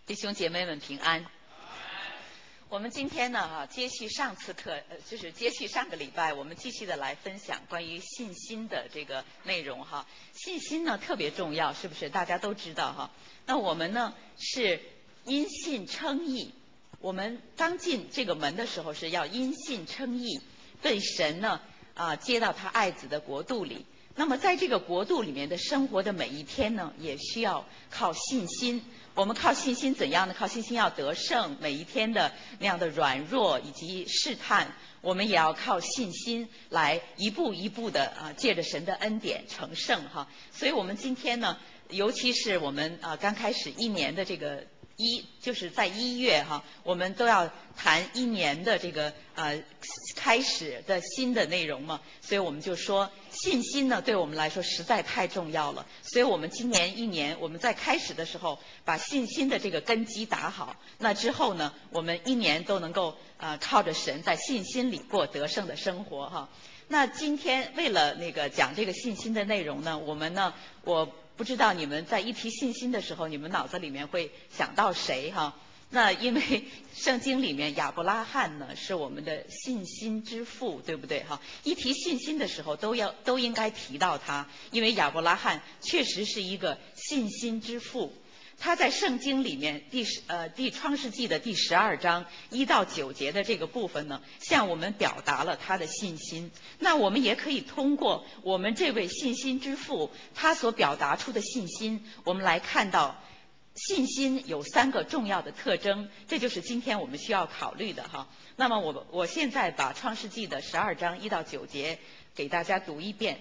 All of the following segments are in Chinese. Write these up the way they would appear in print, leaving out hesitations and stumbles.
弟兄姐妹们平安。我们今天呢接续上次课，就是接续上个礼拜，我们继续的来分享关于信心的这个内容哈。信心呢特别重要，是不是？大家都知道哈。那我们呢是因信称义，我们刚进这个门的时候是要因信称义，被神呢接到他爱子的国度里。那么在这个国度里面的生活的每一天呢，也需要靠信心。我们靠信心怎样呢？靠信心要得胜，每一天的那样的软弱以及试探，我们也要靠信心来一步一步的借着神的恩典成圣哈。所以我们今天呢，尤其是我们刚开始一年的这个就是在1月哈，我们都要谈一年的这个开始的新的内容嘛，所以我们就说信心呢对我们来说实在太重要了。所以我们今年一年，我们在开始的时候把信心的这个根基打好，那之后呢，我们一年都能够靠着神在信心里过得胜的生活哈。那今天为了那个讲这个信心的内容呢，我不知道你们在一提信心的时候，你们脑子里面会想到谁哈？那因为圣经里面亚伯拉罕呢是我们的信心之父，对不对哈？一提信心的时候都应该提到他，因为亚伯拉罕确实是一个信心之父。他在圣经里面创世纪的第12章1到9节的这个部分呢，向我们表达了他的信心。那我们也可以通过我们这位信心之父他所表达出的信心，我们来看到信心有3个重要的特征，这就是今天我们需要考虑的哈。那么我现在把创世纪的12章1到9节给大家读一遍。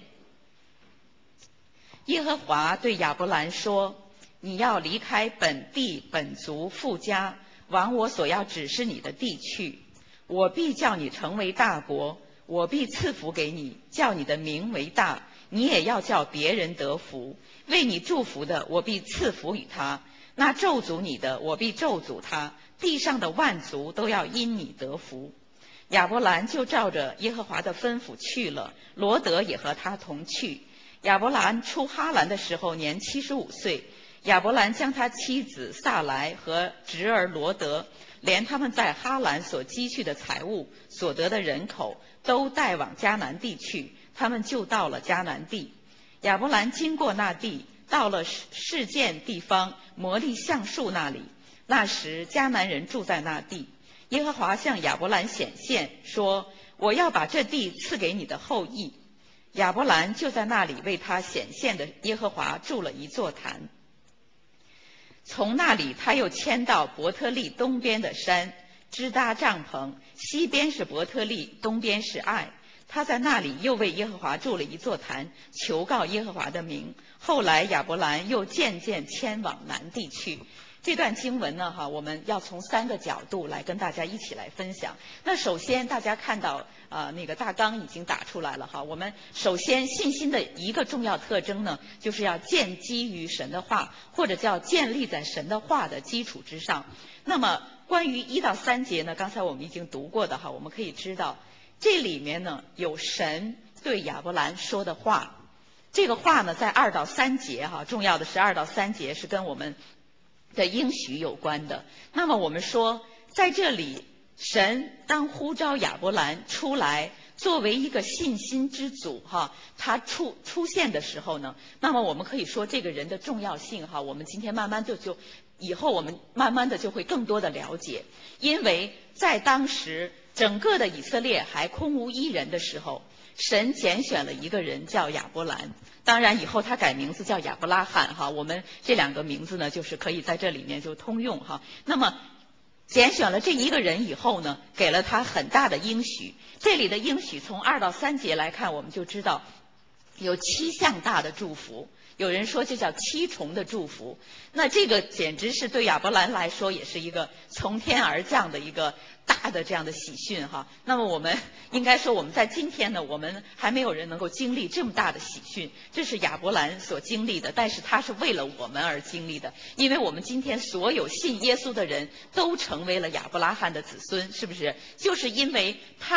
耶和华对亚伯兰说，你要离开本地本族父家，往我所要指示你的地去。我必叫你成为大国，我必赐福给你，叫你的名为大，你也要叫别人得福。为你祝福的，我必赐福与他；那咒诅你的，我必咒诅他。地上的万族都要因你得福。亚伯兰就照着耶和华的吩咐去了，罗德也和他同去。亚伯兰出哈兰的时候年75岁。亚伯兰将他妻子撒来和侄儿罗德，连他们在哈兰所积蓄的财物、所得的人口，都带往迦南地去。他们就到了迦南地。亚伯兰经过那地，到了示剑地方摩利橡树那里。那时迦南人住在那地。耶和华向亚伯兰显现，说：我要把这地赐给你的后裔。亚伯兰就在那里为他显现的耶和华筑了一座坛。从那里他又迁到伯特利东边的山，支搭帐篷，西边是伯特利，东边是爱。他在那里又为耶和华筑了一座坛，求告耶和华的名。后来亚伯兰又渐渐迁往南地去。这段经文呢我们要从3个角度来跟大家一起来分享。那首先大家看到那个大纲已经打出来了哈。我们首先信心的一个重要特征呢，就是要建基于神的话，或者叫建立在神的话的基础之上。那么关于1到3节呢，刚才我们已经读过的哈，我们可以知道这里面呢有神对亚伯兰说的话。这个话呢在2到3节哈，重要的是2到3节是跟我们的应许有关的。那么我们说在这里神当呼召亚伯兰出来作为一个信心之祖哈，他出现的时候呢，那么我们可以说这个人的重要性哈，我们今天慢慢的以后我们慢慢的就会更多的了解。因为在当时整个的以色列还空无一人的时候，神拣选了一个人叫亚伯兰。当然以后他改名字叫亚伯拉罕哈，我们这2个名字呢就是可以在这里面就通用哈。那么拣选了这一个人以后呢，给了他很大的应许。这里的应许从2到3节来看，我们就知道有7项大的祝福，有人说这叫7重的祝福。那这个简直是对亚伯兰来说也是一个从天而降的一个大的这样的喜讯哈。那么我们应该说我们在今天呢，我们还没有人能够经历这么大的喜讯，这是亚伯兰所经历的，但是他是为了我们而经历的。因为我们今天所有信耶稣的人都成为了亚伯拉罕的子孙，是不是？就是因为他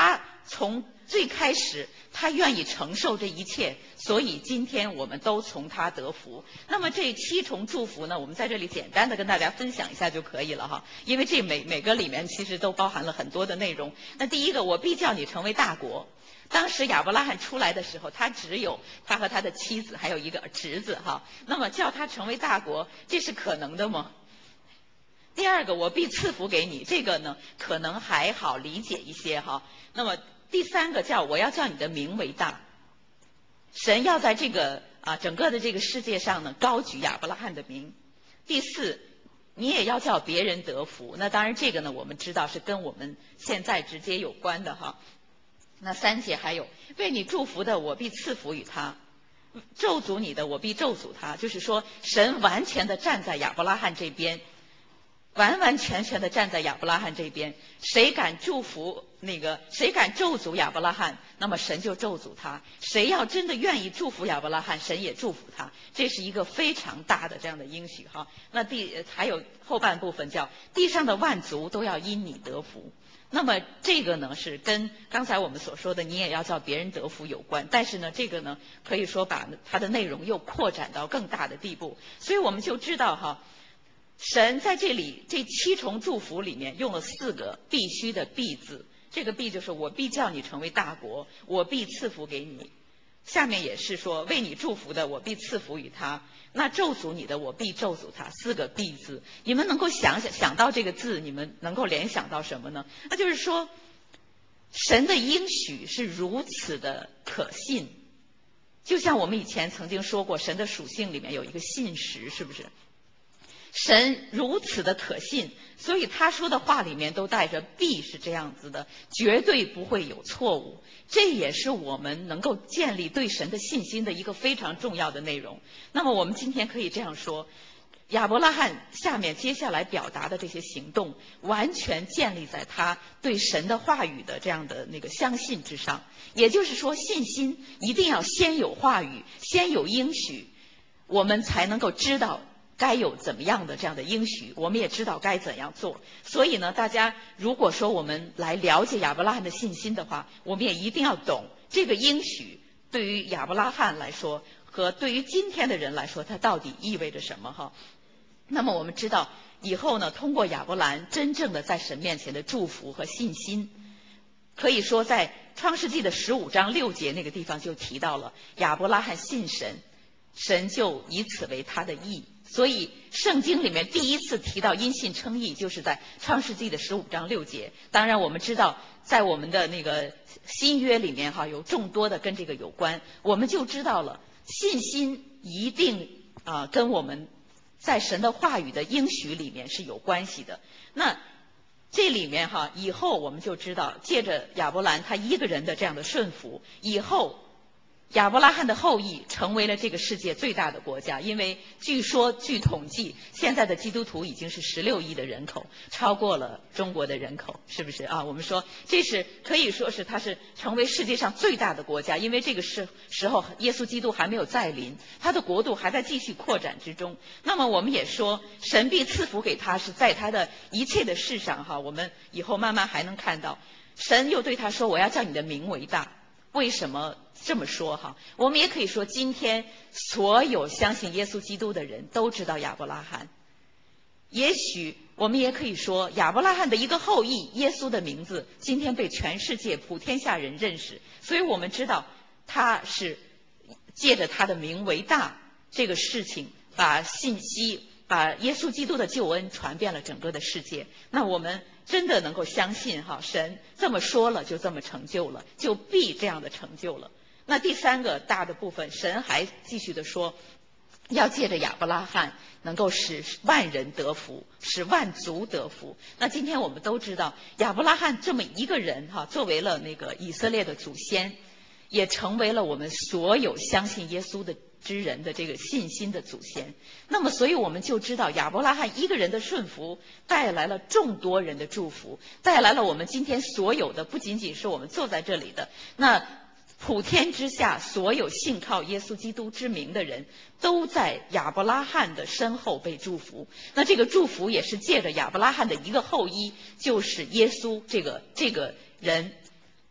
从最开始他愿意承受这一切，所以今天我们都从他得福。那么这7重祝福呢，我们在这里简单的跟大家分享一下就可以了哈，因为这每个里面其实都包含了很多的内容。那第一个，我必叫你成为大国。当时亚伯拉罕出来的时候，他只有他和他的妻子还有一个侄子哈，那么叫他成为大国，这是可能的吗？第二个，我必赐福给你，这个呢可能还好理解一些哈。那么第三个叫我要叫你的名为大，神要在这个整个的这个世界上呢高举亚伯拉罕的名。第四，你也要叫别人得福，那当然这个呢我们知道是跟我们现在直接有关的哈。那3节还有为你祝福的我必赐福与他，咒诅你的我必咒诅他，就是说神完全的站在亚伯拉罕这边，完完全全的站在亚伯拉罕这边，谁敢祝福谁敢咒诅亚伯拉罕，那么神就咒诅他；谁要真的愿意祝福亚伯拉罕，神也祝福他。这是一个非常大的这样的应许哈。那还有后半部分叫地上的万族都要因你得福。那么这个呢是跟刚才我们所说的你也要叫别人得福有关，但是呢这个呢可以说把它的内容又扩展到更大的地步，所以我们就知道哈，神在这里这7重祝福里面用了4个必须的必字，这个必就是我必叫你成为大国，我必赐福给你。下面也是说为你祝福的我必赐福于他，那咒诅你的我必咒诅他，4个必字。你们能够想到这个字，你们能够联想到什么呢？那就是说神的应许是如此的可信，就像我们以前曾经说过，神的属性里面有一个信实，是不是？神如此的可信，所以他说的话里面都带着必是这样子的，绝对不会有错误。这也是我们能够建立对神的信心的一个非常重要的内容。那么我们今天可以这样说，亚伯拉罕下面接下来表达的这些行动，完全建立在他对神的话语的这样的相信之上。也就是说，信心一定要先有话语，先有应许，我们才能够知道该有怎么样的这样的应许，我们也知道该怎样做。所以呢，大家如果说我们来了解亚伯拉罕的信心的话，我们也一定要懂这个应许对于亚伯拉罕来说和对于今天的人来说，它到底意味着什么哈。那么我们知道以后呢，通过亚伯兰真正的在神面前的祝福和信心，可以说在创世纪的15章6节那个地方就提到了亚伯拉罕信神，神就以此为他的义。所以圣经里面第一次提到因信称义，就是在创世纪的15章6节。当然我们知道在我们的新约里面哈，有众多的跟这个有关，我们就知道了信心一定跟我们在神的话语的应许里面是有关系的。那这里面哈，以后我们就知道，借着亚伯兰他一个人的这样的顺服，以后亚伯拉罕的后裔成为了这个世界最大的国家，因为据统计，现在的基督徒已经是16亿的人口，超过了中国的人口，是不是啊？我们说这是可以说是它是成为世界上最大的国家，因为这个时候耶稣基督还没有再临，他的国度还在继续扩展之中。那么我们也说，神必赐福给他，是在他的一切的事上哈，我们以后慢慢还能看到，神又对他说：“我要叫你的名为大。”为什么这么说哈？我们也可以说，今天所有相信耶稣基督的人都知道亚伯拉罕。也许我们也可以说，亚伯拉罕的一个后裔耶稣的名字今天被全世界普天下人认识，所以我们知道他是借着他的名为大这个事情，把信息把耶稣基督的救恩传遍了整个的世界。那我们真的能够相信哈，神这么说了就这么成就了，就必这样的成就了。那第3个大的部分，神还继续的说，要借着亚伯拉罕能够使万人得福，使万族得福。那今天我们都知道，亚伯拉罕这么一个人哈，作为了以色列的祖先，也成为了我们所有相信耶稣的之人的这个信心的祖先。那么所以我们就知道，亚伯拉罕一个人的顺服带来了众多人的祝福，带来了我们今天所有的，不仅仅是我们坐在这里的，那普天之下所有信靠耶稣基督之名的人，都在亚伯拉罕的身后被祝福。那这个祝福也是借着亚伯拉罕的一个后裔，就是耶稣这个人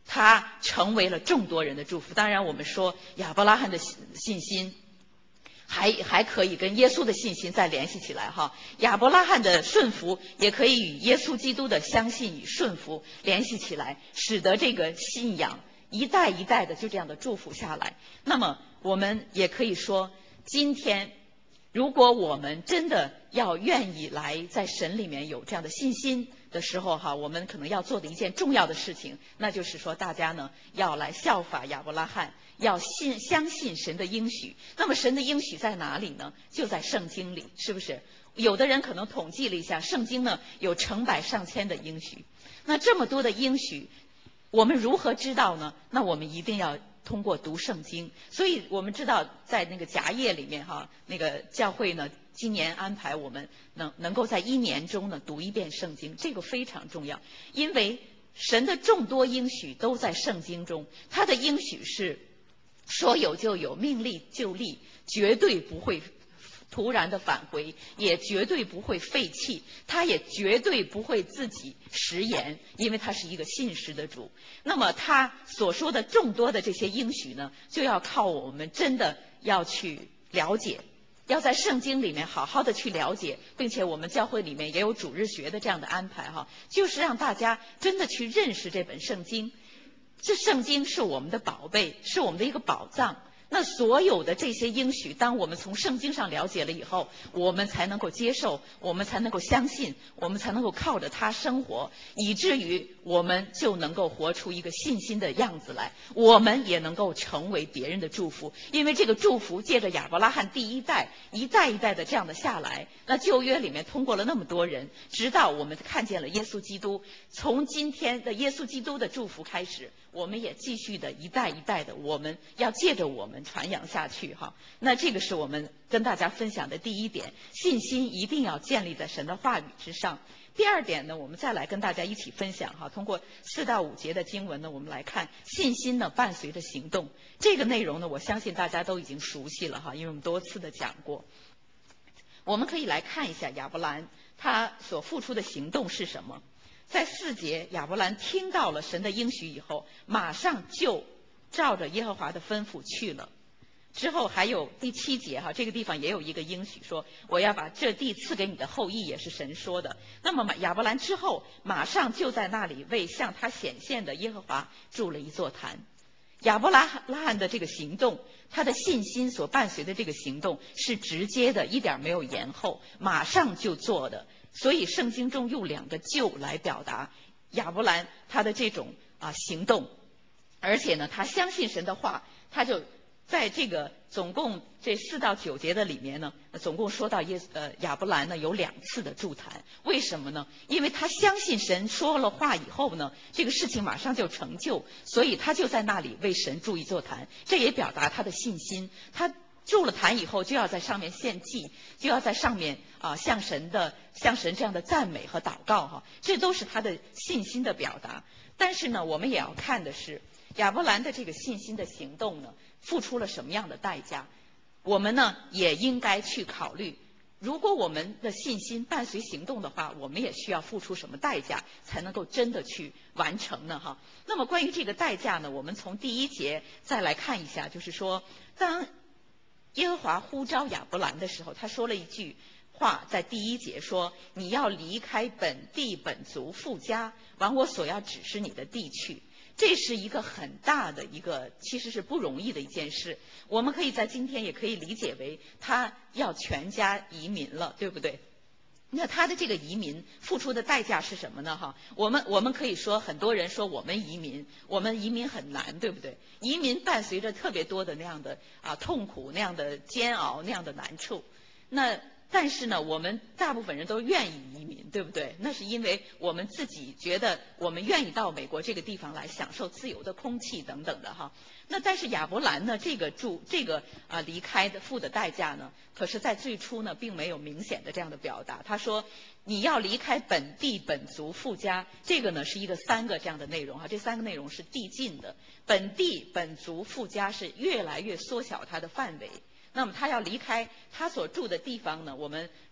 他成为了众多人的祝福。当然，我们说亚伯拉罕的信心还可以跟耶稣的信心再联系起来哈。亚伯拉罕的顺服也可以与耶稣基督的相信与顺服联系起来，使得这个信仰一代一代的就这样的祝福下来。那么我们也可以说，今天如果我们真的要愿意来在神里面有这样的信心的时候哈，我们可能要做的一件重要的事情，那就是说大家呢要来效法亚伯拉罕，要相信神的应许。那么神的应许在哪里呢？就在圣经里，是不是？有的人可能统计了一下，圣经呢有成百上千的应许。那这么多的应许，我们如何知道呢？那我们一定要通过读圣经。所以我们知道在那个迦叶里面哈，那个教会呢今年安排我们能够在1年中呢读一遍圣经，这个非常重要。因为神的众多应许都在圣经中，他的应许是说有就有，命立就立，绝对不会突然的返回，也绝对不会废弃，他也绝对不会自己食言，因为他是一个信实的主。那么他所说的众多的这些应许呢，就要靠我们真的要去了解，要在圣经里面好好的去了解，并且我们教会里面也有主日学的这样的安排哈，就是让大家真的去认识这本圣经。这圣经是我们的宝贝，是我们的一个宝藏。那所有的这些应许，当我们从圣经上了解了以后，我们才能够接受，我们才能够相信，我们才能够靠着它生活，以至于我们就能够活出一个信心的样子来，我们也能够成为别人的祝福。因为这个祝福借着亚伯拉罕第一代一代一代的这样的下来，那旧约里面通过了那么多人，直到我们看见了耶稣基督，从今天的耶稣基督的祝福开始，我们也继续的一代一代的，我们要借着我们传扬下去哈。那这个是我们跟大家分享的第一点，信心一定要建立在神的话语之上。第二点呢，我们再来跟大家一起分享哈，通过4到5节的经文呢，我们来看信心呢伴随着行动。这个内容呢，我相信大家都已经熟悉了哈，因为我们多次的讲过。我们可以来看一下亚伯兰他所付出的行动是什么。在4节，亚伯兰听到了神的应许以后，马上就照着耶和华的吩咐去了。之后还有第7节哈，这个地方也有一个应许说，我要把这地赐给你的后裔，也是神说的。那么亚伯兰之后马上就在那里为向他显现的耶和华筑了一座坛。亚伯拉罕的这个行动，他的信心所伴随的这个行动是直接的，一点没有延后，马上就做的。所以圣经中用2个就来表达亚伯兰他的这种行动。而且呢，他相信神的话，他就在这个总共这4到9节的里面呢，总共说到亚伯兰呢有2次的筑坛。为什么呢？因为他相信神说了话以后呢，这个事情马上就成就，所以他就在那里为神筑一座坛。这也表达他的信心。他筑了坛以后，就要在上面献祭，就要在上面向神这样的赞美和祷告哈，这都是他的信心的表达。但是呢，我们也要看的是亚伯兰的这个信心的行动呢，付出了什么样的代价？我们呢也应该去考虑，如果我们的信心伴随行动的话，我们也需要付出什么代价才能够真的去完成呢？哈。那么关于这个代价呢，我们从第1节再来看一下，就是说，当耶和华呼召亚伯兰的时候，他说了一句话，在第1节说：“你要离开本地本族父家，往我所要指示你的地去。”这是一个很大的一个，其实是不容易的一件事。我们可以在今天也可以理解为他要全家移民了，对不对？那他的这个移民付出的代价是什么呢？哈，我们可以说，很多人说我们移民很难，对不对？移民伴随着特别多的那样的痛苦、那样的煎熬、那样的难处。但是呢，我们大部分人都愿意移民，对不对？那是因为我们自己觉得我们愿意到美国这个地方来享受自由的空气等等的哈。那但是亚伯兰呢，这个离开的付的代价呢，可是在最初呢并没有明显的这样的表达。他说你要离开本地本族父家，这个呢是一个3个这样的内容哈。这3个内容是递进的，本地本族父家是越来越缩小它的范围。那么他要离开他所住的地方呢，我们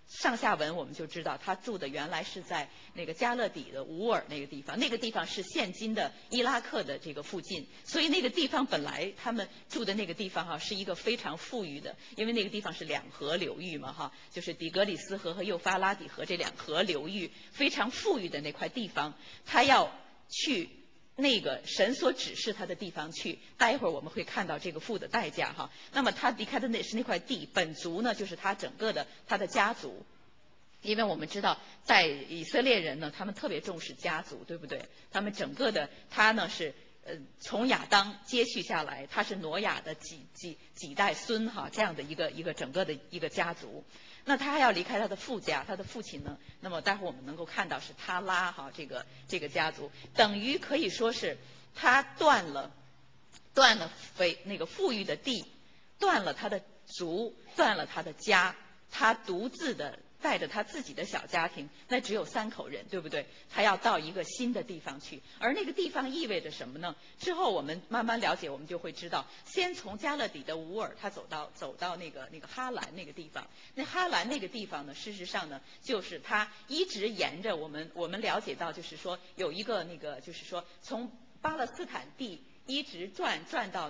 上下文我们就知道，他住的原来是在那个加勒底的乌尔那个地方，那个地方是现今的伊拉克的这个附近，所以那个地方本来他们住的那个地方是一个非常富裕的，因为那个地方是两河流域嘛就是底格里斯河和幼发拉底河这两河流域非常富裕的那块地方，他要去那个神所指示他的地方去，待会儿我们会看到这个付的代价那么他离开的是那块地，本族呢就是他整个的他的家族。因为我们知道，在以色列人呢，他们特别重视家族，对不对？他们整个的他呢是从亚当接续下来，他是挪亚的几代孙这样的一个整个的一个家族。那他还要离开他的父家，他的父亲呢，那么待会儿我们能够看到是他拉这个家族，等于可以说是他断了那个富裕的地，断了他的族，断了他的家，他独自的带着他自己的小家庭，那只有3口人，对不对？他要到一个新的地方去，而那个地方意味着什么呢？之后我们慢慢了解，我们就会知道，先从加勒底的乌尔，他走到那个哈兰那个地方。那哈兰那个地方呢，事实上呢，就是他一直沿着我们了解到，就是说有一个就是说从巴勒斯坦地一直转到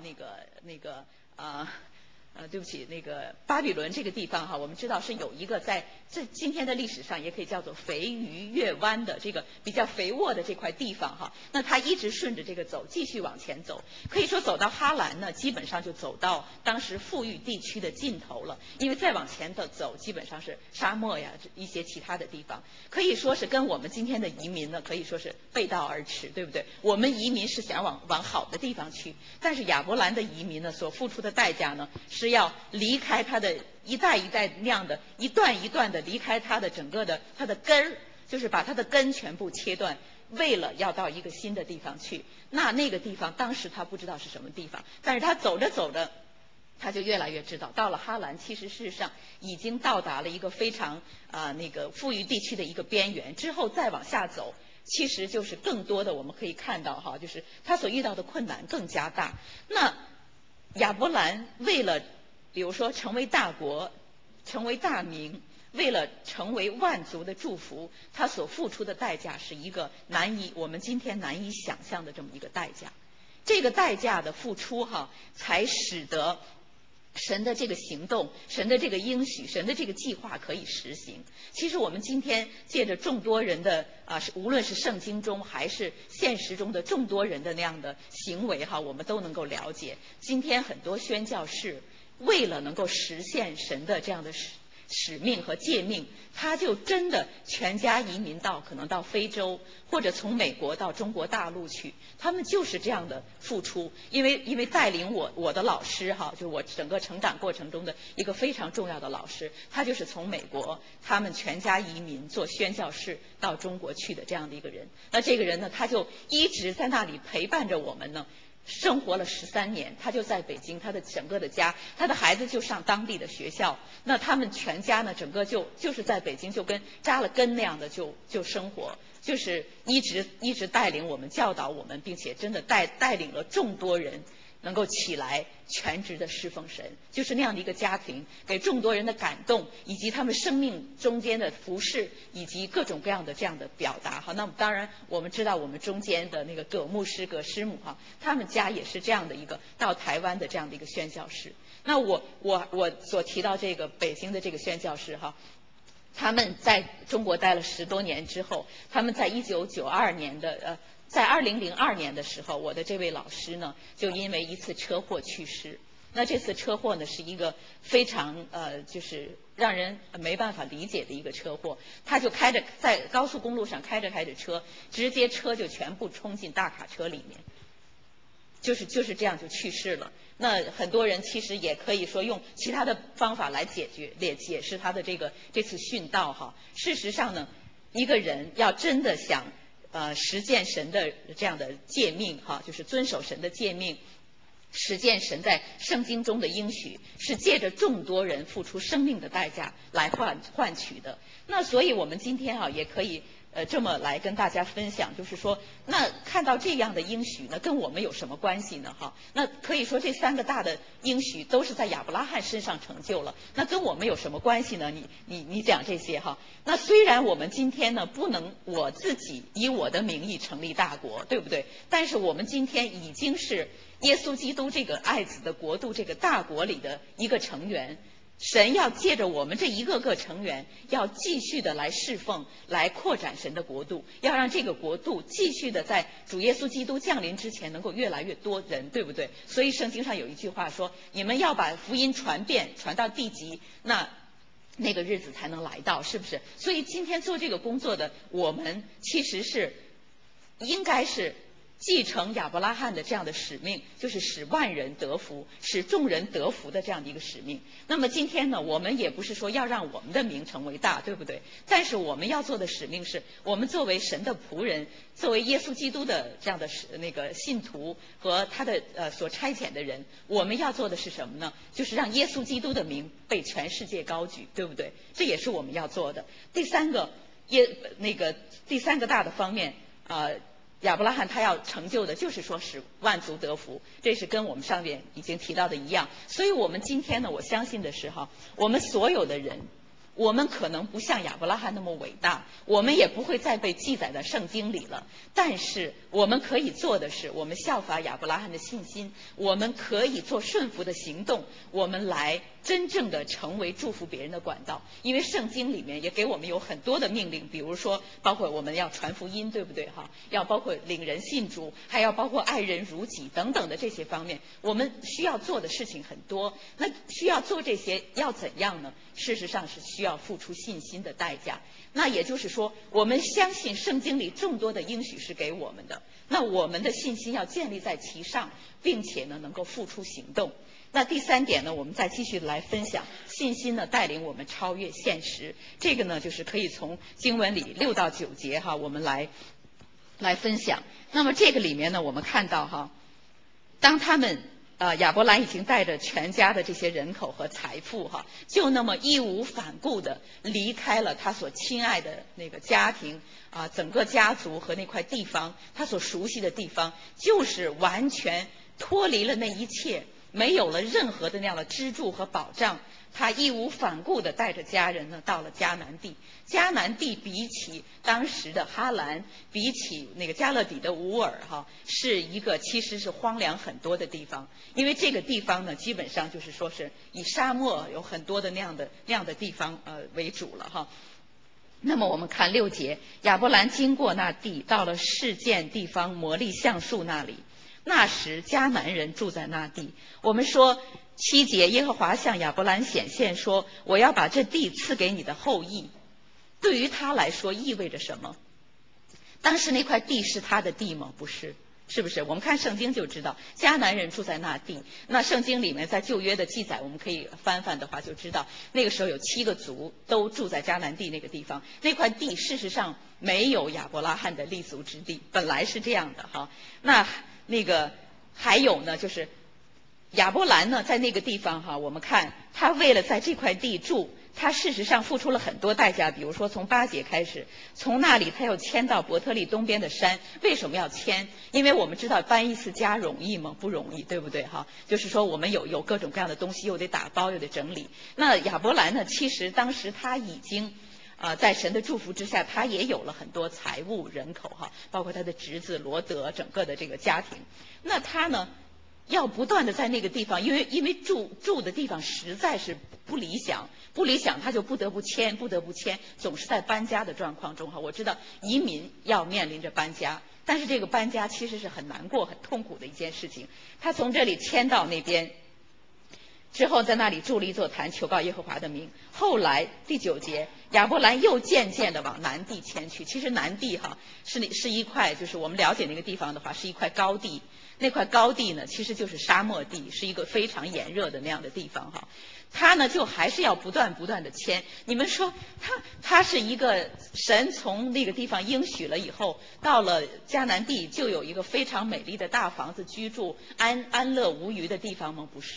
对不起，那个巴比伦这个地方我们知道是有一个在今天的历史上也可以叫做肥鱼月湾的这个比较肥沃的这块地方那他一直顺着这个走，继续往前走，可以说走到哈兰呢，基本上就走到当时富裕地区的尽头了，因为再往前的走基本上是沙漠呀，一些其他的地方，可以说是跟我们今天的移民呢可以说是背道而驰，对不对？我们移民是想往好的地方去，但是亚伯兰的移民呢所付出的代价呢是要离开他的一代一代那样的一段一段的离开他的整个的他的根儿，就是把他的根全部切断，为了要到一个新的地方去。那个地方当时他不知道是什么地方，但是他走着走着他就越来越知道，到了哈兰，其实事实上已经到达了一个非常那个富裕地区的一个边缘，之后再往下走，其实就是更多的我们可以看到就是他所遇到的困难更加大。那亚伯兰为了比如说成为大国，成为大民，为了成为万族的祝福，他所付出的代价是一个我们今天难以想象的这么一个代价。这个代价的付出才使得神的这个行动，神的这个应许，神的这个计划可以实行。其实我们今天借着众多人的无论是圣经中还是现实中的众多人的那样的行为我们都能够了解，今天很多宣教士为了能够实现神的这样的使命和诫命，他就真的全家移民可能到非洲，或者从美国到中国大陆去，他们就是这样的付出。因为带领我的老师就是我整个成长过程中的一个非常重要的老师，他就是从美国他们全家移民做宣教士到中国去的这样的一个人。那这个人呢，他就一直在那里陪伴着我们呢，生活了13年，他就在北京，他的整个的家，他的孩子就上当地的学校，那他们全家呢，整个就是在北京就跟扎了根那样的就生活，就是一直带领我们，教导我们，并且真的带领了众多人能够起来全职的侍奉神，就是那样的一个家庭，给众多人的感动，以及他们生命中间的服侍，以及各种各样的这样的表达那么当然我们知道我们中间的那个葛牧师葛师母他们家也是这样的一个到台湾的这样的一个宣教士。那我所提到这个北京的这个宣教士他们在中国待了10多年之后，他们在1992年的在2002年的时候，我的这位老师呢，就因为一次车祸去世。那这次车祸呢，是一个非常就是让人没办法理解的一个车祸。他就在高速公路上开着车，直接车就全部冲进大卡车里面，就是这样就去世了。那很多人其实也可以说用其他的方法来解释他的这次殉道事实上呢，一个人要真的想实践神的这样的诫命就是遵守神的诫命，实践神在圣经中的应许，是借着众多人付出生命的代价来换取的。那所以我们今天也可以这么来跟大家分享，就是说，那看到这样的应许呢，跟我们有什么关系呢？哈，那可以说这3个大的应许都是在亚伯拉罕身上成就了，那跟我们有什么关系呢？你讲这些哈，那虽然我们今天呢不能我自己以我的名义成立大国，对不对？但是我们今天已经是耶稣基督这个爱子的国度这个大国里的一个成员。神要借着我们这一个个成员，要继续的来侍奉，来扩展神的国度，要让这个国度继续的在主耶稣基督降临之前，能够越来越多人，对不对？所以圣经上有一句话说：“你们要把福音传遍，传到地极，那个日子才能来到，是不是？”所以今天做这个工作的我们，其实是应该是继承亚伯拉罕的这样的使命，就是使万人得福，使众人得福的这样的一个使命。那么今天呢，我们也不是说要让我们的名成为大，对不对？但是我们要做的使命是，我们作为神的仆人，作为耶稣基督的这样的信徒和他的所差遣的人，我们要做的是什么呢？就是让耶稣基督的名被全世界高举，对不对？这也是我们要做的。第三个大的方面亚伯拉罕他要成就的就是说使万族得福，这是跟我们上面已经提到的一样。所以我们今天呢，我相信的是我们所有的人，我们可能不像亚伯拉罕那么伟大，我们也不会再被记载在圣经里了。但是我们可以做的是，我们效法亚伯拉罕的信心，我们可以做顺服的行动，我们来真正的成为祝福别人的管道。因为圣经里面也给我们有很多的命令，比如说包括我们要传福音，对不对要包括领人信主，还要包括爱人如己等等的这些方面，我们需要做的事情很多。那需要做这些要怎样呢？事实上是需要付出信心的代价。那也就是说，我们相信圣经里众多的应许是给我们的，那我们的信心要建立在其上，并且呢能够付出行动。那第3点呢，我们再继续来分享，信心呢带领我们超越现实。这个呢就是可以从经文里6到9节我们来分享。那么这个里面呢，我们看到当他们亚伯兰已经带着全家的这些人口和财富就那么义无反顾的离开了他所亲爱的那个家庭整个家族和那块地方，他所熟悉的地方，就是完全脱离了那一切，没有了任何的那样的支柱和保障。他义无反顾地带着家人呢到了迦南地。迦南地比起当时的哈兰，比起那个加勒底的乌尔是一个其实是荒凉很多的地方。因为这个地方呢，基本上就是说是以沙漠有很多的那样的地方为主了那么我们看6节，亚伯兰经过那地，到了示剑地方摩利橡树那里。那时迦南人住在那地。我们说7节，耶和华向亚伯兰显现说，我要把这地赐给你的后裔。对于他来说意味着什么？当时那块地是他的地吗？不是，是不是？我们看圣经就知道迦南人住在那地。那圣经里面在旧约的记载，我们可以翻翻的话就知道，那个时候有7个族都住在迦南地那个地方。那块地事实上没有亚伯拉罕的立足之地，本来是这样的那个还有呢，就是亚伯兰呢在那个地方我们看他为了在这块地住，他事实上付出了很多代价。比如说从8节开始，从那里他又迁到伯特利东边的山。为什么要迁？因为我们知道搬一次家容易吗？不容易，对不对就是说我们有各种各样的东西，又得打包又得整理。那亚伯兰呢，其实当时他已经在神的祝福之下，他也有了很多财物人口包括他的侄子罗德整个的这个家庭。那他呢要不断的在那个地方，因为住的地方实在是不理想，他就不得不迁，总是在搬家的状况中我知道移民要面临着搬家，但是这个搬家其实是很难过很痛苦的一件事情。他从这里迁到那边之后，在那里筑了一座坛，求告耶和华的名。后来第9节，亚伯兰又渐渐的往南地迁去。其实南地是一块，就是我们了解那个地方的话，是一块高地。那块高地呢，其实就是沙漠地，是一个非常炎热的那样的地方他呢就还是要不断的迁。你们说他是一个神从那个地方应许了以后，到了迦南地就有一个非常美丽的大房子居住，安乐无虞的地方吗？不是。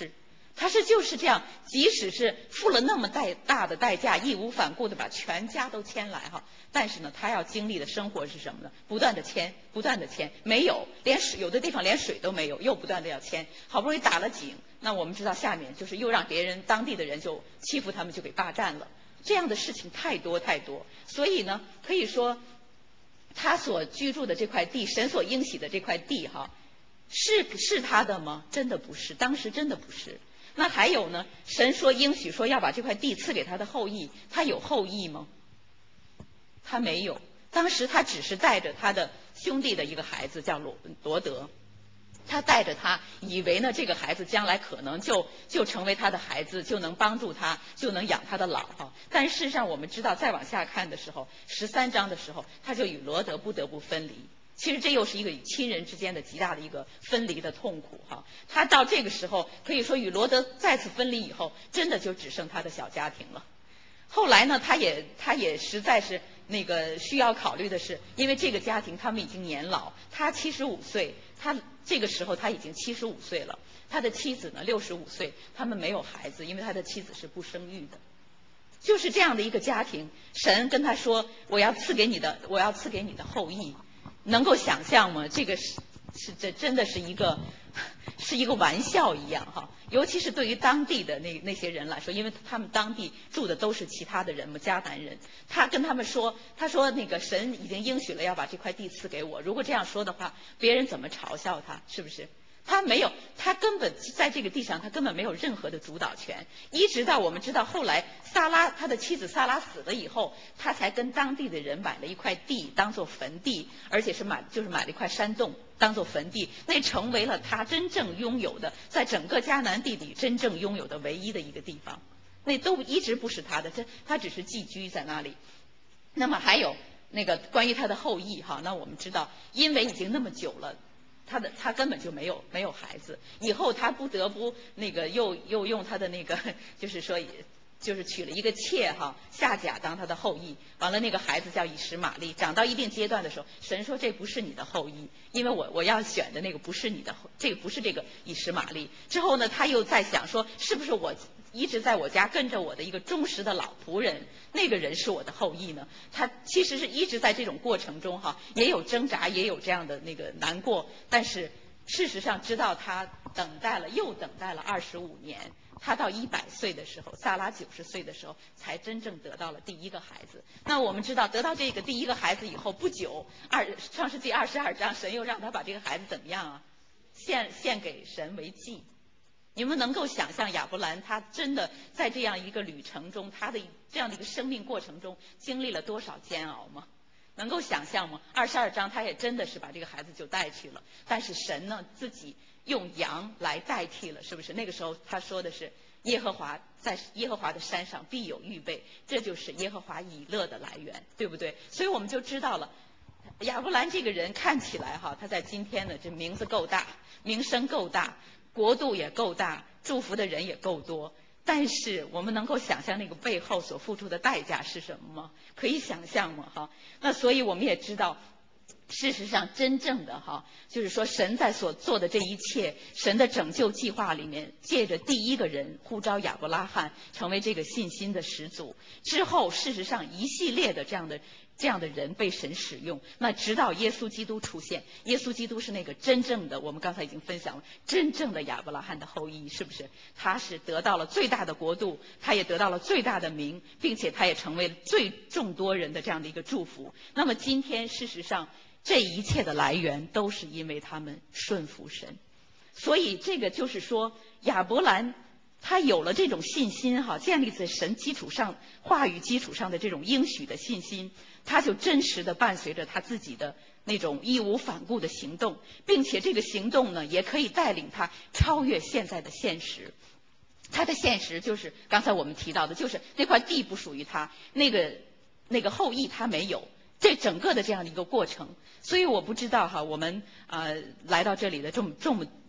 他就是这样，即使是付了那么大的代价，义无反顾的把全家都迁来哈，但是呢，他要经历的生活是什么呢？不断的迁，不断的迁，没有连水，有的地方连水都没有，又不断的要迁，好不容易打了井，那我们知道下面就是又让别人当地的人就欺负他们，就给霸占了，这样的事情太多太多，所以呢，可以说他所居住的这块地，神所应许的这块地哈，是他的吗？真的不是，当时真的不是。那还有呢？神说应许说要把这块地赐给他的后裔，他有后裔吗？他没有。当时他只是带着他的兄弟的一个孩子叫罗德，他带着他，以为呢这个孩子将来可能就成为他的孩子，就能帮助他，就能养他的老哈。但事实上我们知道，再往下看的时候，13章的时候，他就与罗德不得不分离。其实这又是一个与亲人之间的极大的一个分离的痛苦哈。他到这个时候可以说与罗德再次分离以后，真的就只剩他的小家庭了。后来呢，他也实在是那个需要考虑的是，因为这个家庭他们已经年老，他75岁，他这个时候他已经75岁了，他的妻子呢65岁，他们没有孩子，因为他的妻子是不生育的。就是这样的一个家庭，神跟他说：“我要赐给你的后裔。”能够想象吗？这个这真的是一个玩笑一样哈，尤其是对于当地的那些人来说，因为他们当地住的都是其他的人嘛，迦南人。他跟他们说，他说那个神已经应许了要把这块地赐给我，如果这样说的话，别人怎么嘲笑他？是不是？他没有，他根本在这个地上，他根本没有任何的主导权。一直到我们知道后来他的妻子萨拉死了以后，他才跟当地的人买了一块地当做坟地，而且是买了一块山洞当做坟地，那成为了他真正拥有的，在整个迦南地里真正拥有的唯一的一个地方。那都一直不是他的，他只是寄居在那里。那么还有那个关于他的后裔哈，那我们知道，因为已经那么久了。他根本就没有孩子，以后他不得不那个又用他的那个就是说就是娶了一个妾哈夏甲当他的后裔，完了那个孩子叫以实玛利，长到一定阶段的时候，神说这不是你的后裔，因为我要选的那个不是你的，这个不是这个以实玛利。之后呢，他又在想说，是不是我一直在我家跟着我的一个忠实的老仆人，那个人是我的后裔呢？他其实是一直在这种过程中哈，也有挣扎，也有这样的那个难过，但是事实上直到他又等待了25年，他到100岁的时候，萨拉90岁的时候，才真正得到了第一个孩子。那我们知道，得到这个第一个孩子以后不久，创世纪22章，神又让他把这个孩子怎么样啊？献给神为祭。你们能够想象亚伯兰他真的在这样一个旅程中，他的这样的一个生命过程中经历了多少煎熬吗？能够想象吗？22章他也真的是把这个孩子就带去了，但是神呢自己用羊来代替了，是不是？那个时候他说的是在耶和华的山上必有预备，这就是耶和华以勒的来源，对不对？所以我们就知道了，亚伯兰这个人看起来哈，他在今天呢这名字够大，名声够大，国度也够大，祝福的人也够多，但是我们能够想象那个背后所付出的代价是什么吗？可以想象吗？哈，那所以我们也知道，事实上真正的哈，就是说神在所做的这一切，神的拯救计划里面，借着第一个人呼召亚伯拉罕成为这个信心的始祖之后，事实上一系列的这样的人被神使用，那直到耶稣基督出现，耶稣基督是那个真正的，我们刚才已经分享了，真正的亚伯拉罕的后裔，是不是？他是得到了最大的国度，他也得到了最大的名，并且他也成为最众多人的这样的一个祝福。那么今天事实上这一切的来源都是因为他们顺服神，所以这个就是说亚伯兰他有了这种信心哈，建立在神基础上、话语基础上的这种应许的信心，他就真实的伴随着他自己的那种义无反顾的行动，并且这个行动呢，也可以带领他超越现在的现实。他的现实就是刚才我们提到的，就是那块地不属于他，那个后裔他没有。这整个的这样的一个过程，所以我不知道哈，我们来到这里的这么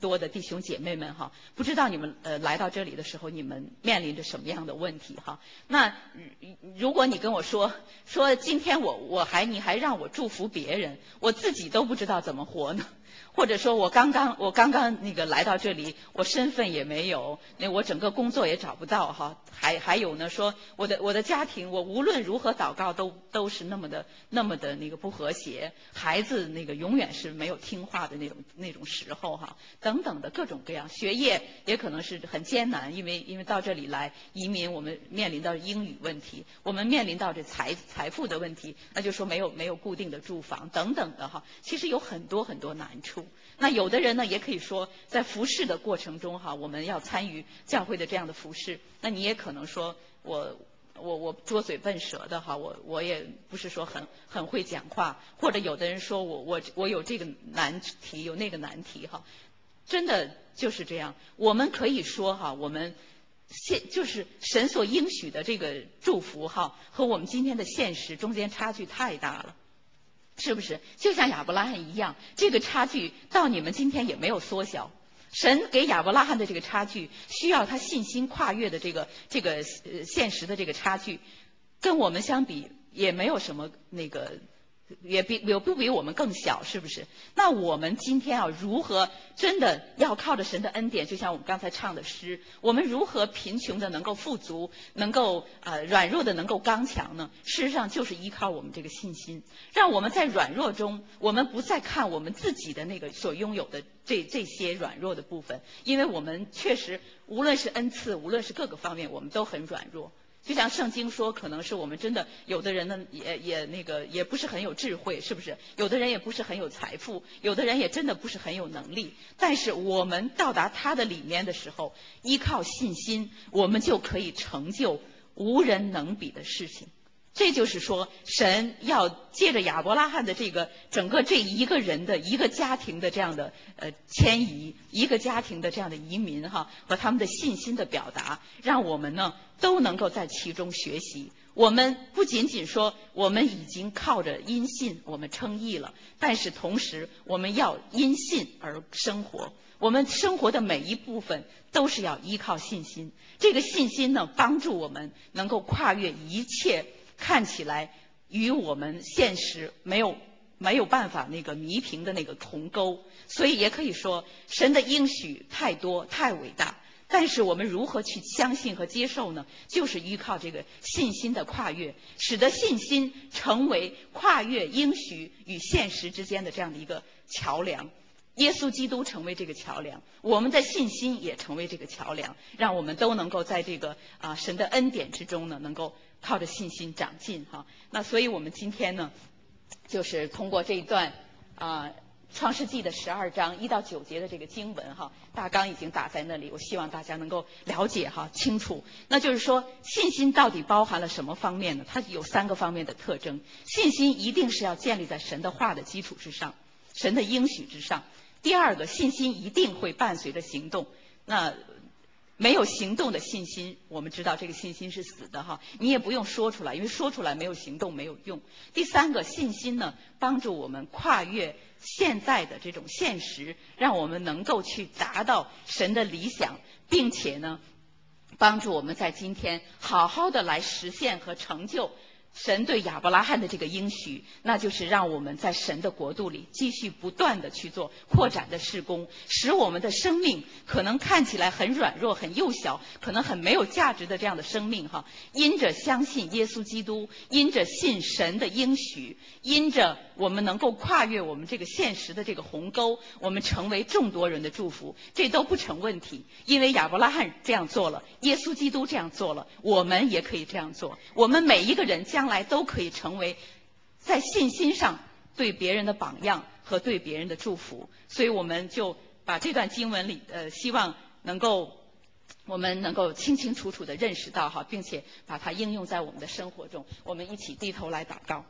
多的弟兄姐妹们哈，不知道你们来到这里的时候，你们面临着什么样的问题哈？那如果你跟我说今天你还让我祝福别人，我自己都不知道怎么活呢？或者说我刚刚那个来到这里，我身份也没有，我整个工作也找不到哈，还有呢，说我的家庭，我无论如何祷告都是那么的那个不和谐，孩子那个永远是没有听话的那种时候哈，等等的各种各样，学业也可能是很艰难，因为到这里来移民，我们面临到英语问题，我们面临到这财富的问题，那就说没有固定的住房等等的哈，其实有很多很多难处。那有的人呢，也可以说在服侍的过程中哈，我们要参与教会的这样的服侍，那你也可能说我拙嘴笨舌的哈，我也不是说很会讲话，或者有的人说我有这个难题，有那个难题哈，真的就是这样。我们可以说哈，我们就是神所应许的这个祝福哈，和我们今天的现实中间差距太大了。是不是就像亚伯拉罕一样，这个差距到你们今天也没有缩小。神给亚伯拉罕的这个差距，需要他信心跨越的这个现实的这个差距，跟我们相比也没有什么那个，也不比我们更小，是不是？那我们今天如何真的要靠着神的恩典，就像我们刚才唱的诗，我们如何贫穷的能够富足，能够软弱的能够刚强呢？事实上就是依靠我们这个信心，让我们在软弱中，我们不再看我们自己的那个所拥有的这些软弱的部分，因为我们确实无论是恩赐，无论是各个方面，我们都很软弱。就像圣经说，可能是我们真的有的人呢，也不是很有智慧，是不是？有的人也不是很有财富，有的人也真的不是很有能力。但是我们到达他的里面的时候，依靠信心，我们就可以成就无人能比的事情。这就是说，神要借着亚伯拉罕的这个整个这一个人的一个家庭的这样的迁移，一个家庭的这样的移民哈，和他们的信心的表达，让我们呢都能够在其中学习。我们不仅仅说我们已经靠着因信我们称义了，但是同时我们要因信而生活。我们生活的每一部分都是要依靠信心，这个信心呢，帮助我们能够跨越一切看起来与我们现实没有办法那个弥平的那个鸿沟。所以也可以说，神的应许太多太伟大，但是我们如何去相信和接受呢？就是依靠这个信心的跨越，使得信心成为跨越应许与现实之间的这样的一个桥梁。耶稣基督成为这个桥梁，我们的信心也成为这个桥梁，让我们都能够在这个神的恩典之中呢，能够靠着信心长进哈。那所以我们今天呢，就是通过这一段创世纪的12章1到9节的这个经文哈，大纲已经打在那里，我希望大家能够了解哈清楚。那就是说，信心到底包含了什么方面呢？它有3个方面的特征。信心一定是要建立在神的话的基础之上，神的应许之上。第二个，信心一定会伴随着行动。那没有行动的信心，我们知道这个信心是死的哈，你也不用说出来，因为说出来没有行动没有用。第三个，信心呢，帮助我们跨越现在的这种现实，让我们能够去达到神的理想，并且呢，帮助我们在今天好好的来实现和成就神对亚伯拉罕的这个应许，那就是让我们在神的国度里继续不断的去做扩展的事工，使我们的生命可能看起来很软弱很幼小，可能很没有价值的这样的生命哈，因着相信耶稣基督，因着信神的应许，因着我们能够跨越我们这个现实的这个鸿沟，我们成为众多人的祝福，这都不成问题。因为亚伯拉罕这样做了，耶稣基督这样做了，我们也可以这样做。我们每一个人将来都可以成为在信心上对别人的榜样和对别人的祝福。所以我们就把这段经文里希望我们能够清清楚楚地认识到哈，并且把它应用在我们的生活中。我们一起低头来祷告。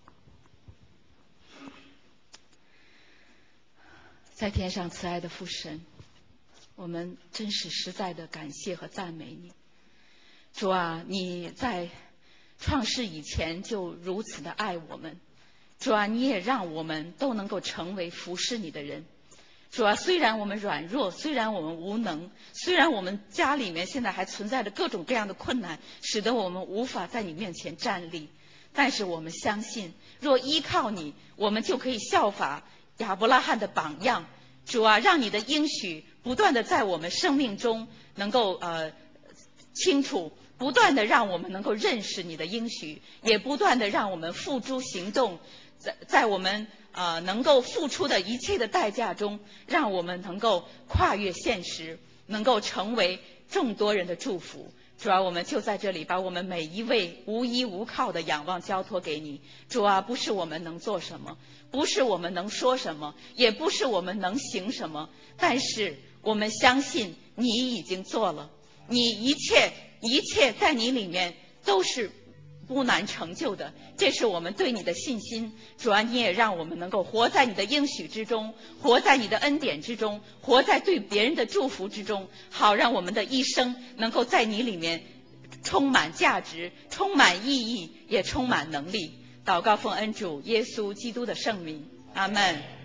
在天上慈爱的父神，我们真是实在的感谢和赞美你。主啊，你在创世以前就如此的爱我们。主啊，你也让我们都能够成为服侍你的人。 主啊，虽然我们软弱，虽然我们无能，虽然我们家里面现在还存在着各种各样的困难，使得我们无法在你面前站立，但是我们相信，若依靠你，我们就可以效法亚伯拉罕的榜样。主啊，让你的应许不断的在我们生命中能够清楚，不断的让我们能够认识你的应许，也不断的让我们付诸行动，在我们能够付出的一切的代价中，让我们能够跨越现实，能够成为众多人的祝福。主啊，我们就在这里把我们每一位无依无靠的仰望交托给你。主啊，不是我们能做什么，不是我们能说什么，也不是我们能行什么，但是我们相信你已经做了，你一切在你里面都是不难成就的，这是我们对你的信心。主啊，你也让我们能够活在你的应许之中，活在你的恩典之中，活在对别人的祝福之中，好让我们的一生能够在你里面充满价值，充满意义，也充满能力。祷告奉恩主耶稣基督的圣名，阿们。